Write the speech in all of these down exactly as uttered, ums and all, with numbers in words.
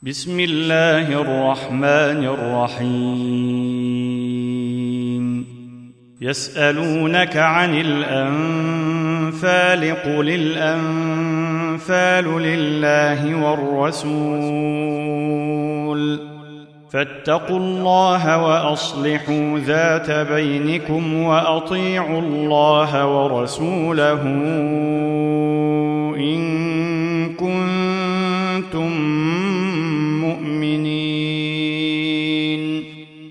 بسم الله الرحمن الرحيم يسألونك عن الأنفال قل الأنفال لله والرسول فاتقوا الله وأصلحوا ذات بينكم وأطيعوا الله ورسوله إن كنتم مؤمنين.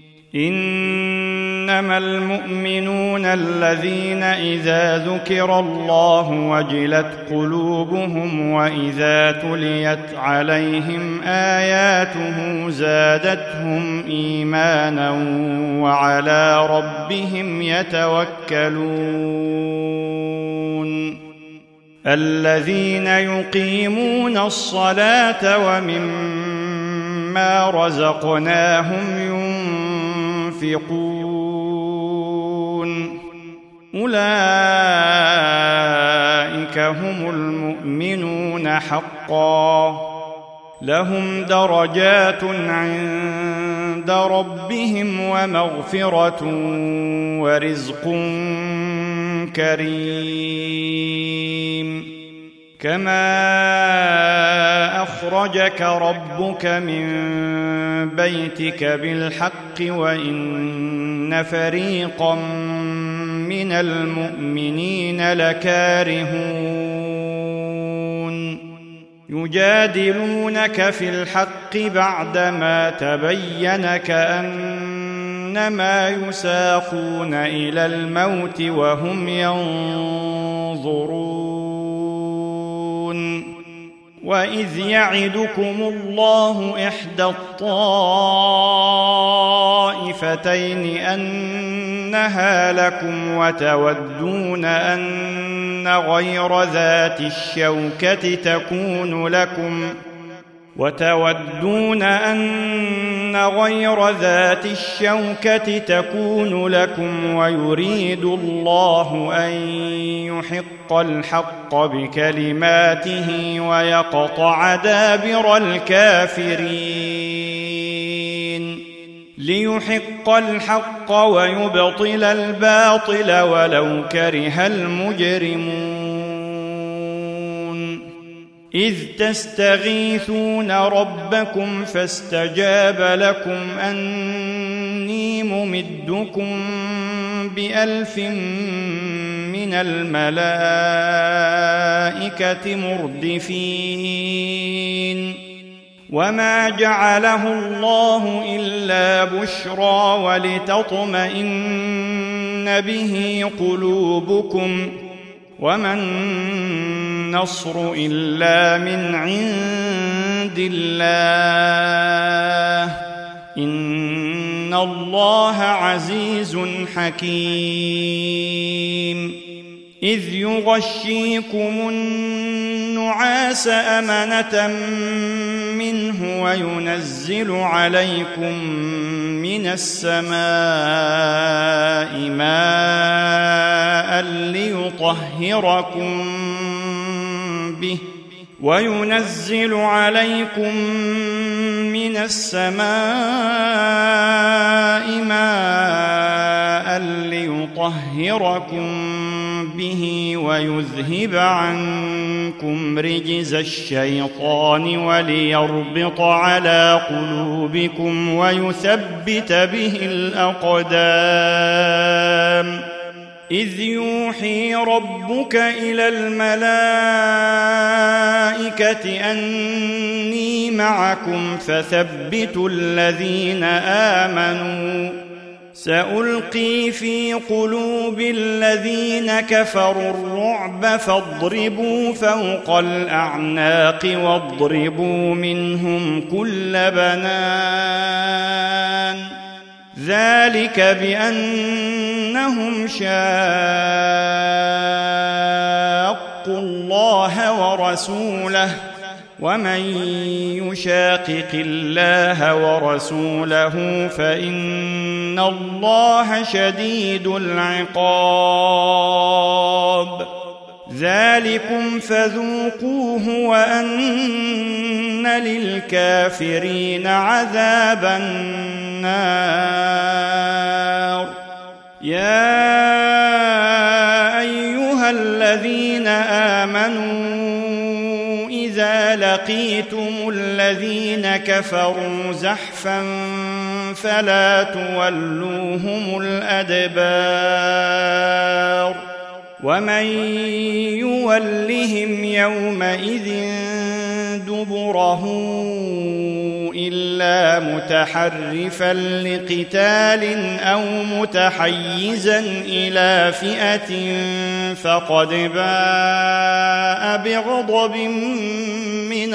إنما المؤمنون الذين إذا ذكر الله وجلت قلوبهم وإذا تليت عليهم آياته زادتهم إيمانا وعلى ربهم يتوكلون. الذين يقيمون الصلاة ومما رزقناهم ينفقون أولئك هم المؤمنون حقا لهم درجات عند ربهم ومغفرة ورزق كريم. كما أخرجك ربك من بيتك بالحق وإن فريقا من المؤمنين لكارهون يجادلونك في الحق بعدما تبين كأنما يساقون إلى الموت وهم ينظرون. وإذ يعدكم الله إحدى الطائفتين أنها لكم وتودون أن غير ذات الشوكة تكون لكم وتودون أن غير ذات الشوكة تكون لكم ويريد الله أن يحق الحق بكلماته ويقطع دابر الكافرين ليحق الحق ويبطل الباطل ولو كره المجرمون. إذ تستغيثون ربكم فاستجاب لكم أني ممدكم بألف من الملائكة مردفين. وما جعله الله إلا بشرى ولتطمئن به قلوبكم وما النصر إلا من عند الله إن الله عزيز حكيم. إذ يغشيكم النعاس أمنة منه وينزل عليكم من السماء ماء ليطهركم به وينزل عليكم من السماء ماء ليطهركم به ويذهب عنكم رجز الشيطان وليربط على قلوبكم ويثبت به الأقدام. إذ يوحي ربك إلى الملائكة أني معكم فثبتوا الذين آمنوا سألقي في قلوب الذين كفروا الرعب فاضربوا فوق الأعناق واضربوا منهم كل بنان ذلك بأنهم شاقوا الله ورسوله ومن يشاقق الله ورسوله فإن الله شديد العقاب. ذلكم فذوقوه وأن للكافرين عذاب النار. يا أيها الذين آمنوا إذا لقيتم الذين كفروا زحفا فلا تولوهم الأدبار ومن يولهم يومئذ دبره إلا متحرفا لقتال أو متحيزا إلى فئة فقد باء بغضب من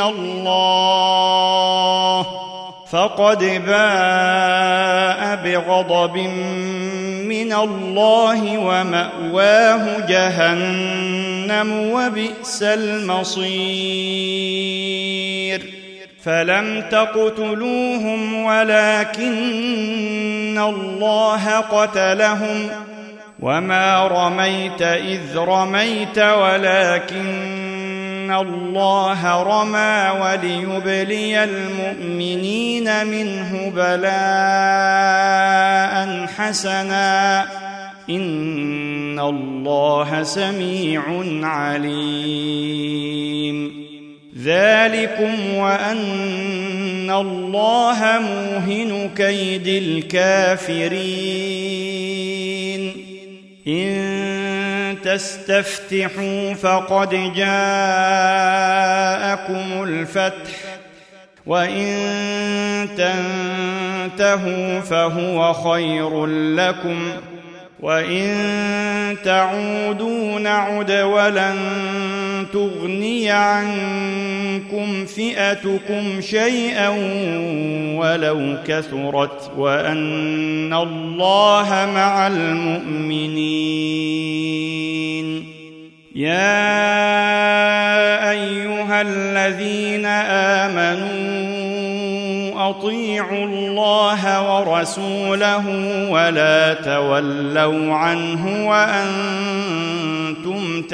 الله فقد باء بغضب من الله ومأواه جهنم وبئس المصير. فلم تقتلوهم ولكن الله قتلهم وما رميت إذ رميت ولكن الله رمى وليبلي المؤمنين منه بلاء حسنا إن الله سميع عليم. ذلكم وأن الله موهن كيد الكافرين. إن تستفتحوا فقد جاءكم الفتح وإن تنتهوا فهو خير لكم وإن تعودوا نعد ولن تغني عنكم فئتكم شيئا ولو كثرت وأن الله مع المؤمنين. يا أيها الذين آمنوا أطيعوا الله ورسوله ولا تولوا عنه وأنتم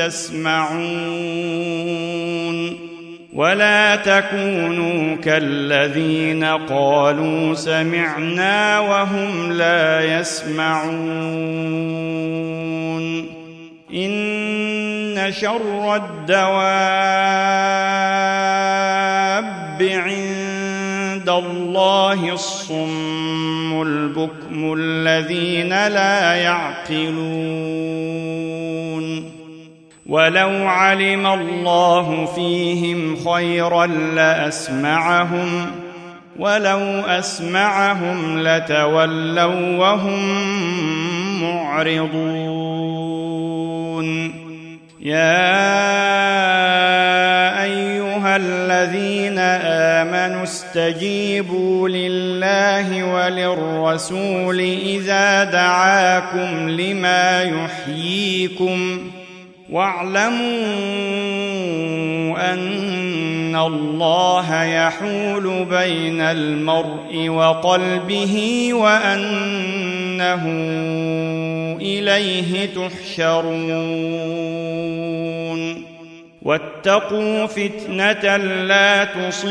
تسمعون ولا تكونوا كالذين قالوا سمعنا وهم لا يسمعون. إن شر الدواب عند الله الصم البكم الذين لا يعقلون. ولو علم الله فيهم خيرا لأسمعهم ولو أسمعهم لتولوا وهم معرضون. يا أيها الذين آمنوا استجيبوا لله وللرسول إذا دعاكم لما يحييكم واعلموا أن الله يحول بين المرء وقلبه وأنه إليه تحشرون. واتقوا فتنة لا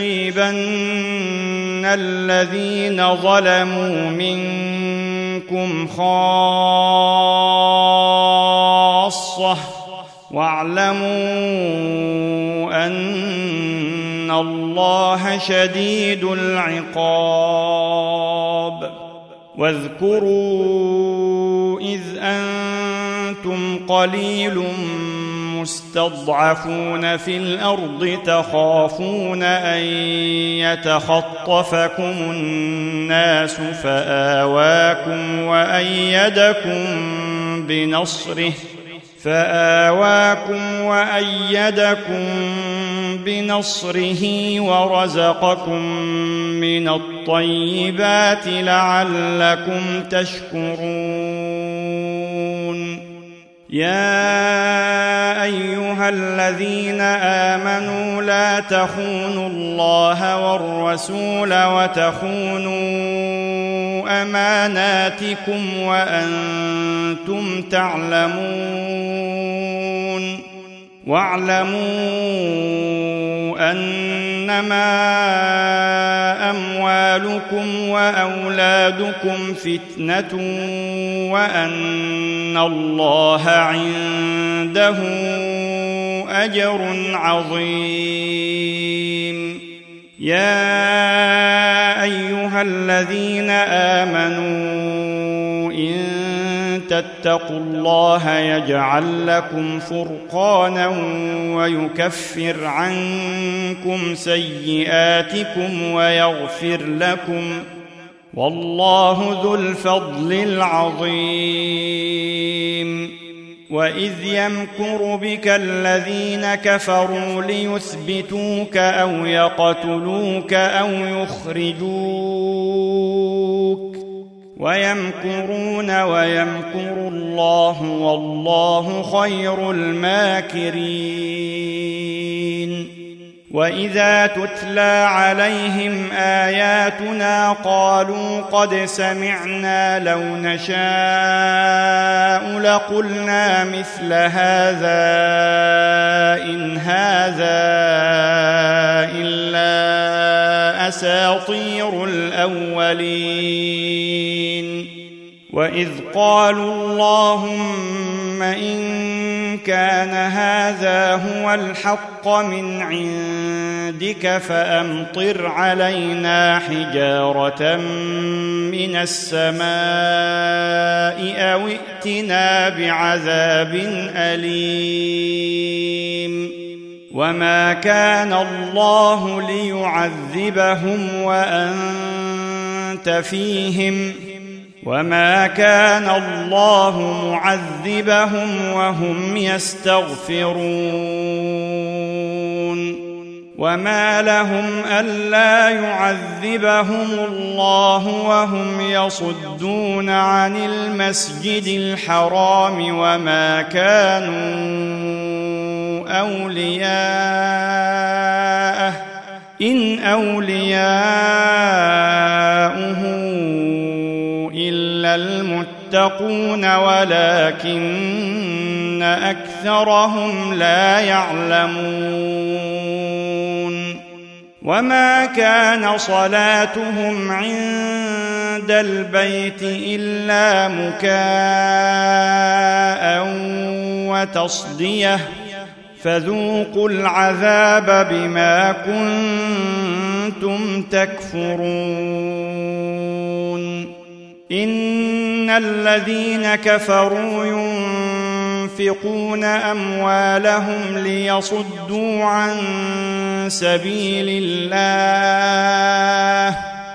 تصيبن الذين ظلموا منكم خاصة واعلموا أن الله شديد العقاب. واذكروا إذ أنتم قليل مستضعفون في الأرض تخافون أن يتخطفكم الناس فآواكم وأيدكم بنصره فآواكم وأيدكم بنصره ورزقكم من الطيبات لعلكم تشكرون. يا أيها الذين آمنوا لا تخونوا الله والرسول وتخونوا أماناتكم وأنتم تعلمون واعلموا أنما أموالكم وأولادكم فتنة وأن الله عنده أجر عظيم. يا أيها الذين آمنوا إن تتقوا الله يجعل لكم فرقانا ويكفر عنكم سيئاتكم ويغفر لكم، والله ذو الفضل العظيم. وإذ يمكر بك الذين كفروا ليثبتوك أو يقتلوك أو يخرجوك ويمكرون ويمكر الله والله خير الماكرين. وإذا تتلى عليهم آياتنا قالوا قد سمعنا لو نشاء لقلنا مثل هذا إن هذا إلا أساطير الأولين. وإذ قالوا اللهم إن كان هذا هو الحق من عندك فأمطر علينا حجارة من السماء أو ائتنا بعذاب أليم. وما كان الله ليعذبهم وأنت فيهم وما كان الله معذبهم وهم يستغفرون. وما لهم ألا يعذبهم الله وهم يصدون عن المسجد الحرام وما كانوا أولياءه إن أولياؤه إلا المتقون ولكن أكثرهم لا يعلمون. وما كان صلاتهم عند البيت إلا مكاء وتصدية فذوقوا العذاب بما كنتم تكفرون. إن الذين كفروا ينفقون أموالهم ليصدوا عن سبيل الله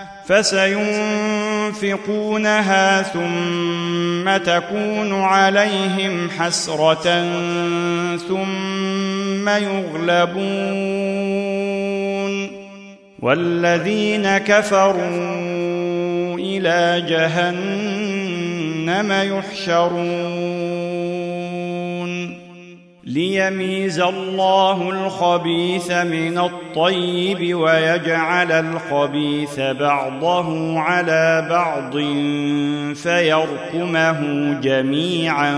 فسينفقونها ثم تكون عليهم حسرة ثم يغلبون والذين كفروا إلى جهنم يحشرون. ليميز الله الخبيث من الطيب ويجعل الخبيث بعضه على بعض فيركمه جميعا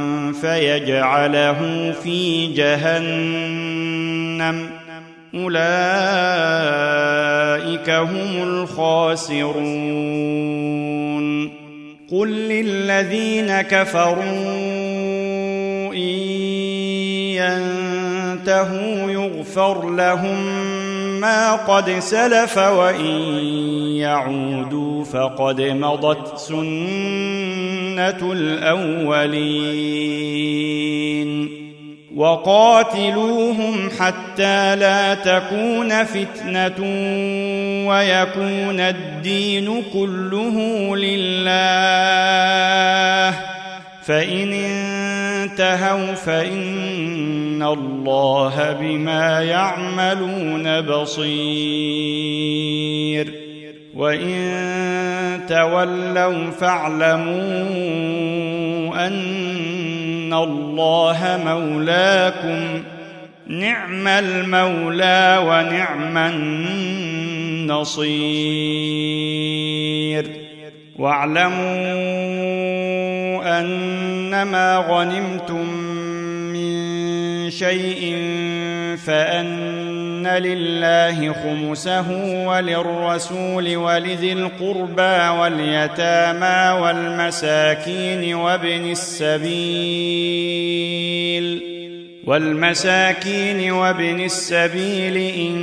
فيجعله في جهنم أولئك هم الخاسرون. قل للذين كفروا إن ينتهوا يغفر لهم ما قد سلف وإن يعودوا فقد مضت سنة الأولين. وقاتلوهم حتى لا تكون فتنة ويكون الدين كله لله فإن انتهوا فإن الله بما يعملون بصير. وإن تولوا فاعلموا أن الله مولاكم نعم المولى ونعم النصير. واعلموا أنما غنمتم من شيء فأن لله خمسه وللرسول ولذي القربى واليتامى والمساكين وابن السبيل والمساكين وابن السبيل إن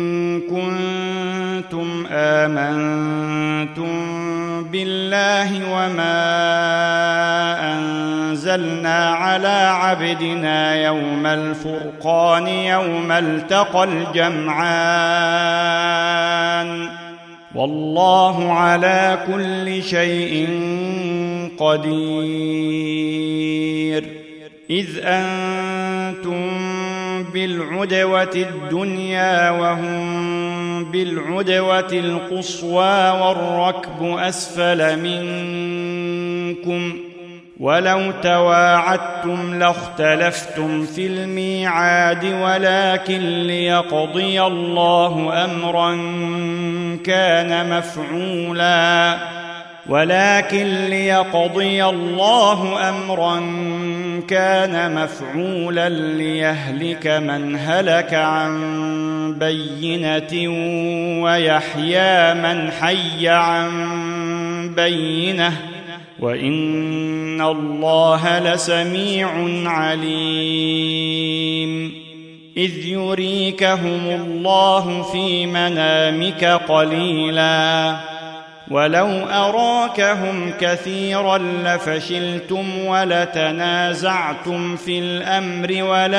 كنتم آمنتم بالله وما أنزلنا على عبدنا يوم الفرقان يوم التقى الجمعان والله على كل شيء قدير. إذ أنتم بالعدوة الدنيا وهم بالعدوة القصوى والركب أسفل منكم ولو تواعدتم لاختلفتم في الميعاد ولكن ليقضي الله أمرا كان مفعولا ولكن ليقضي الله أمرا كان مفعولا ليهلك من هلك عن بينة ويحيى من حي عن بينة وإن الله لسميع عليم. إذ يريكهم الله في منامك قليلا ولو أراكهم كثيرا لفشلتم ولتنازعتم في الأمر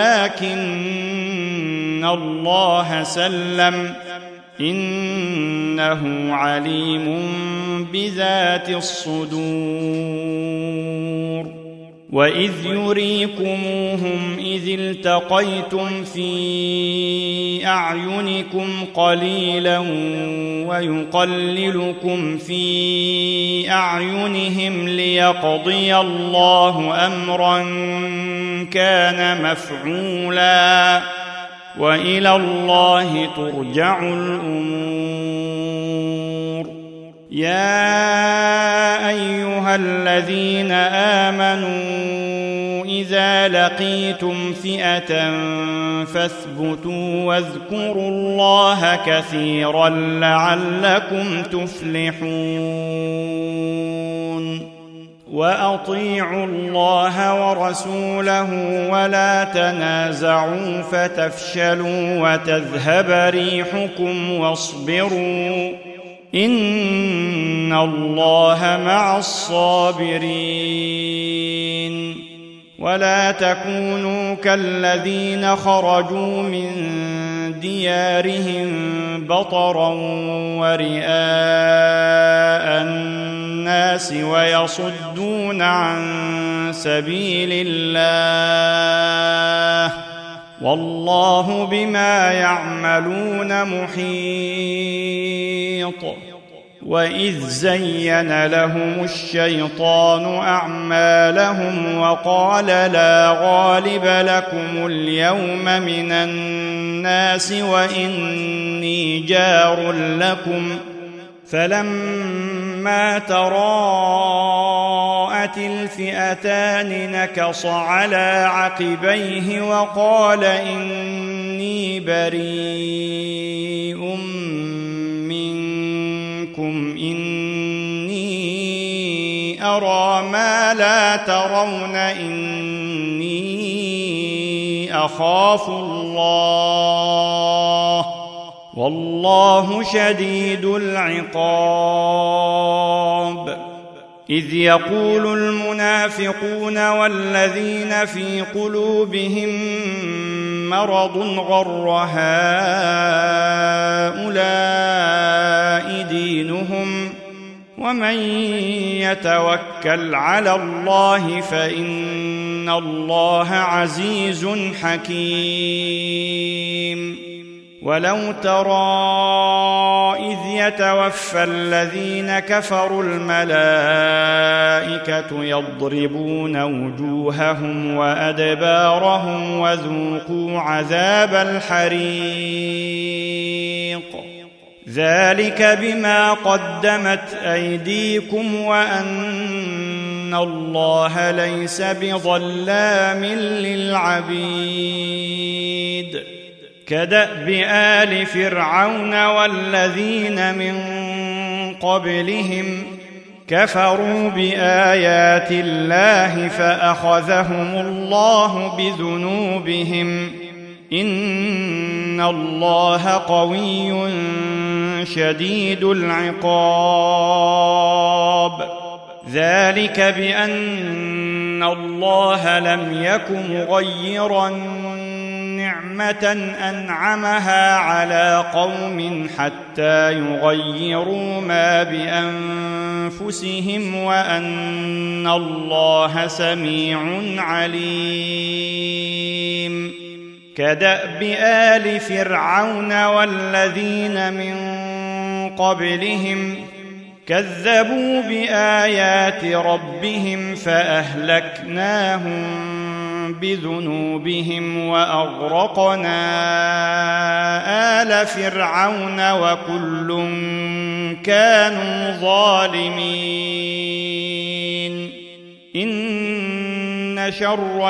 ولكن الله سلم إنه عليم بذات الصدور. وإذ يريكموهم إذ التقيتم في أعينكم قليلا ويقللكم في أعينهم ليقضي الله أمرا كان مفعولا وإلى الله ترجع الأمور. يا أيها الذين آمنوا إذا لقيتم فئة فاثبتوا واذكروا الله كثيرا لعلكم تفلحون. وأطيعوا الله ورسوله ولا تنازعوا فتفشلوا وتذهب ريحكم واصبروا إن الله مع الصابرين. ولا تكونوا كالذين خرجوا من ديارهم بطرا ورئاء الناس ويصدون عن سبيل الله والله بما يعملون محيط. وإذ زين لهم الشيطان أعمالهم وقال لا غالب لكم اليوم من الناس وإني جار لكم فلما تراءت الفئتان نكص على عقبيه وقال إني بريء منكم إني أرى ما لا ترون إني أخاف الله والله شديد العقاب. إذ يقول المنافقون والذين في قلوبهم مرض غر هؤلاء دينهم ومن يتوكل على الله فإن الله عزيز حكيم. ولو ترى إذ يتوفى الذين كفروا الملائكة يضربون وجوههم وأدبارهم وذوقوا عذاب الحريق ذلك بما قدمت أيديكم وأن الله ليس بظلام للعبيد. كدأب آل فرعون والذين من قبلهم كفروا بآيات الله فأخذهم الله بذنوبهم إن الله قوي شديد العقاب ذلك بأن الله لم يك مغيرا نعمة أنعمها على قوم حتى يغيروا ما بأنفسهم وأن الله سميع عليم كدأب آل فرعون والذين من قبلهم كذبوا بآيات ربهم فأهلكناهم بذنوبهم وأغرقنا آل فرعون وكل كانوا ظالمين إن شر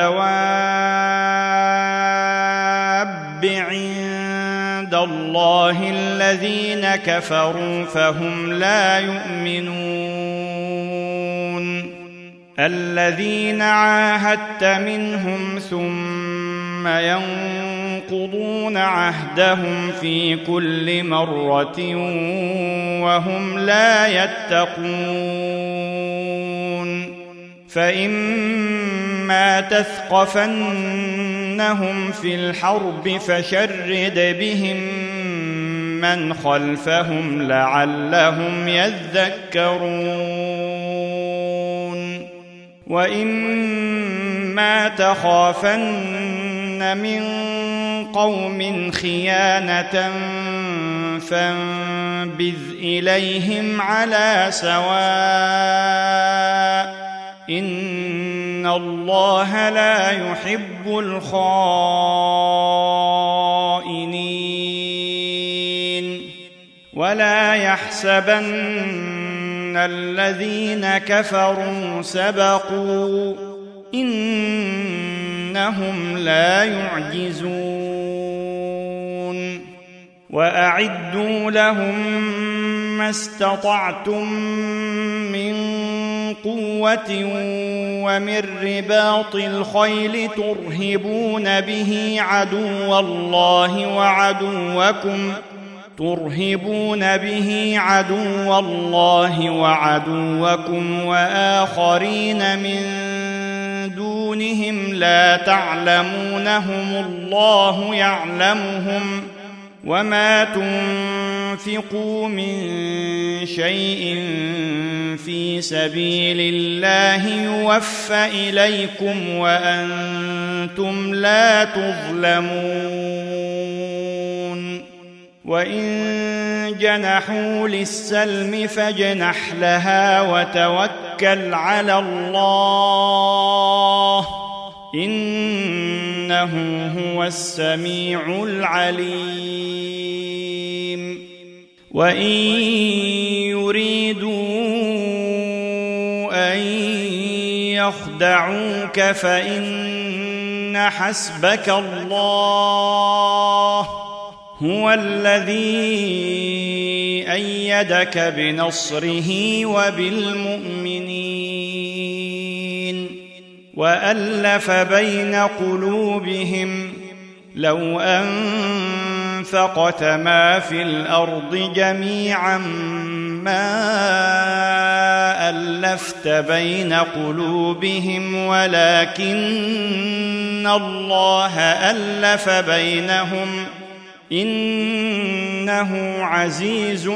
الدواب عند الله الذين كفروا فهم لا يؤمنون الذين عاهدت منهم ثم ينقضون عهدهم في كل مرة وهم لا يتقون فإما تثقفنهم في الحرب فشرد بهم من خلفهم لعلهم يذكرون وإما تخافن من قوم خيانة فانبذ إليهم على سواء إن الله لا يحب الخائنين ولا يحسبن الذين كفروا سبقوا إنهم لا يعجزون وأعدوا لهم ما استطعتم من قوة ومن رباط الخيل ترهبون به عدو الله وعدوكم ترهبون به عدو الله وعدوكم وآخرين من دونهم لا تعلمونهم الله يعلمهم وما تنفقوا من شيء في سبيل الله يوفى إليكم وأنتم لا تظلمون وإن جنحوا للسلم فاجنح لها وتوكل على الله إنه هو السميع العليم وإن يريدوا أن يخدعوك فإن حسبك الله هو الذي أيدك بنصره وبالمؤمنين وألف بين قلوبهم لو أنفقت ما في الأرض جميعا ما ألفت بين قلوبهم ولكن الله ألف بينهم إنه عزيز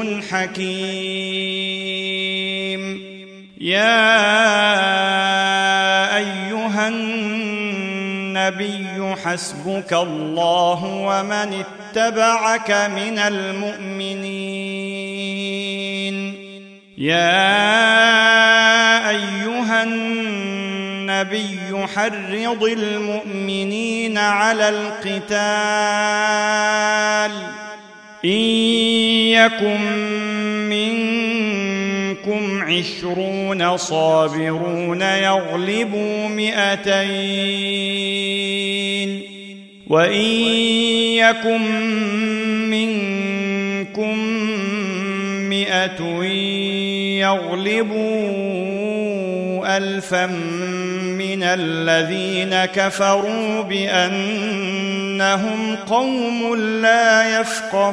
حكيم يا أيها النبي حسبك الله ومن اتبعك من المؤمنين يا أيها النبي حرض المؤمنين على القتال إن يكن منكم عشرون صابرون يغلبوا مئتين وإن يكن منكم مئة يغلبوا ألفا من الذين كفروا بأنهم قوم لا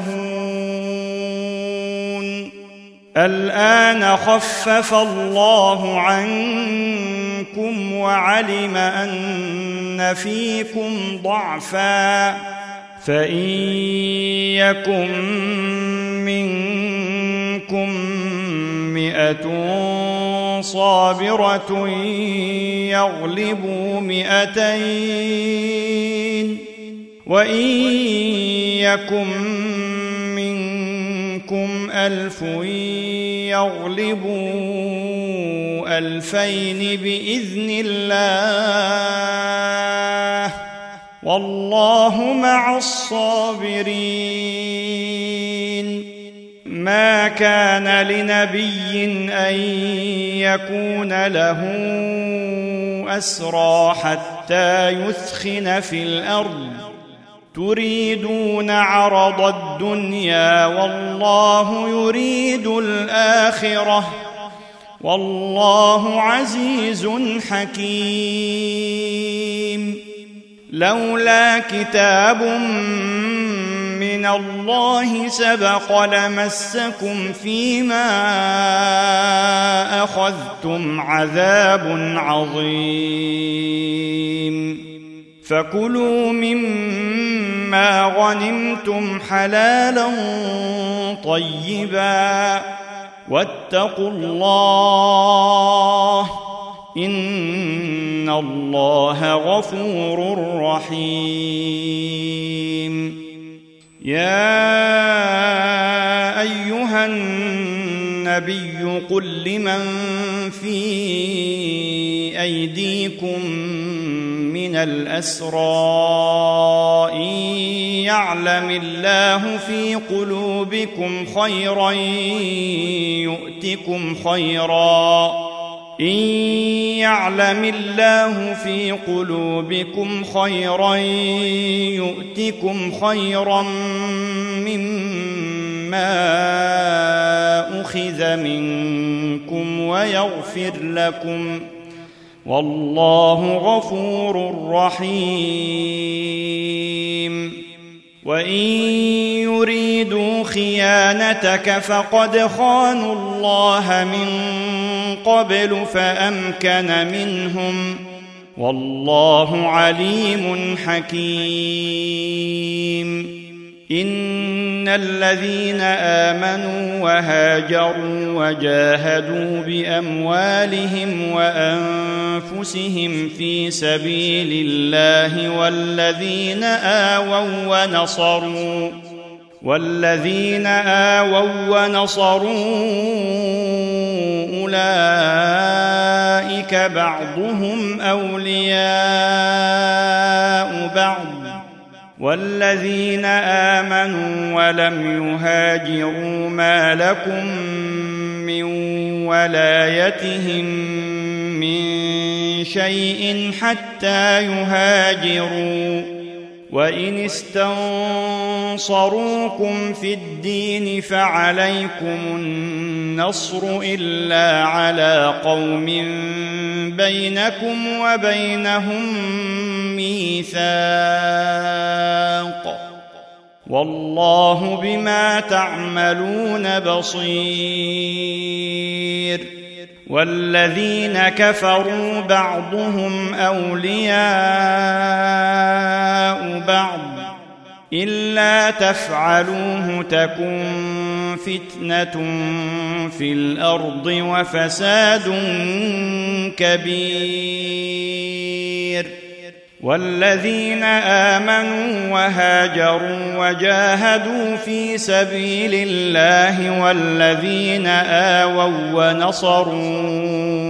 يفقهون الآن خفف الله عنكم وعلم أن فيكم ضعفا فإن يكن منكم مئة صابرة يغلبوا مئتين وإن يكن منكم ألف يغلبوا ألفين بإذن الله والله مع الصابرين ما كان لنبي أن يكون له أسرى حتى يثخن في الأرض تريدون عرض الدنيا والله يريد الآخرة والله عزيز حكيم لولا كتاب من الله سبق لمسكم فيما أخذتم عذاب عظيم فكلوا مما غنمتم حلالا طيبا واتقوا الله إن الله غفور رحيم يا أيها النبي قل لمن في أيديكم من الأسرى إن يعلم الله في قلوبكم خيرا يؤتكم خيرا إن يعلم الله في قلوبكم خيرا يؤتكم خيرا مما أخذ منكم ويغفر لكم والله غفور رحيم وإن يريدوا خيانتك فقد خانوا الله من قبل فأمكن منهم والله عليم حكيم إن الذين آمنوا وهاجروا وجاهدوا بأموالهم وأنفسهم في سبيل الله والذين آووا ونصروا والذين آووا ونصروا أولئك بعضهم أولياء بعض والذين آمنوا ولم يهاجروا ما لكم من ولايتهم من شيء حتى يهاجروا وإن استنصروكم في الدين فعليكم النصر إلا على قوم بينكم وبينهم ميثاق والله بما تعملون بصير والذين كفروا بعضهم أولياء بعض إلا تفعلوه تكن فتنة في الأرض وفساد كبير والذين آمنوا وهاجروا وجاهدوا في سبيل الله والذين آووا ونصروا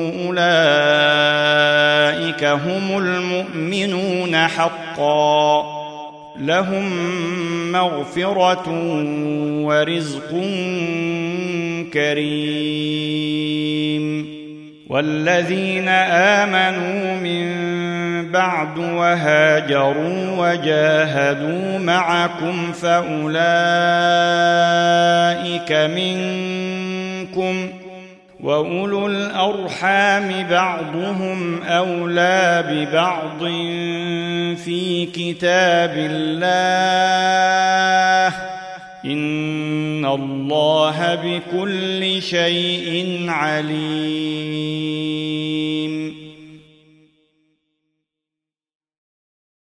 أولئك هم المؤمنون حقا لهم مغفرة ورزق كريم والذين آمنوا من بعد وهاجروا وجاهدوا معكم فأولئك منكم، وأولو الأرحام بعضهم أولى ببعض في كتاب الله، إن الله بكل شيء عليم.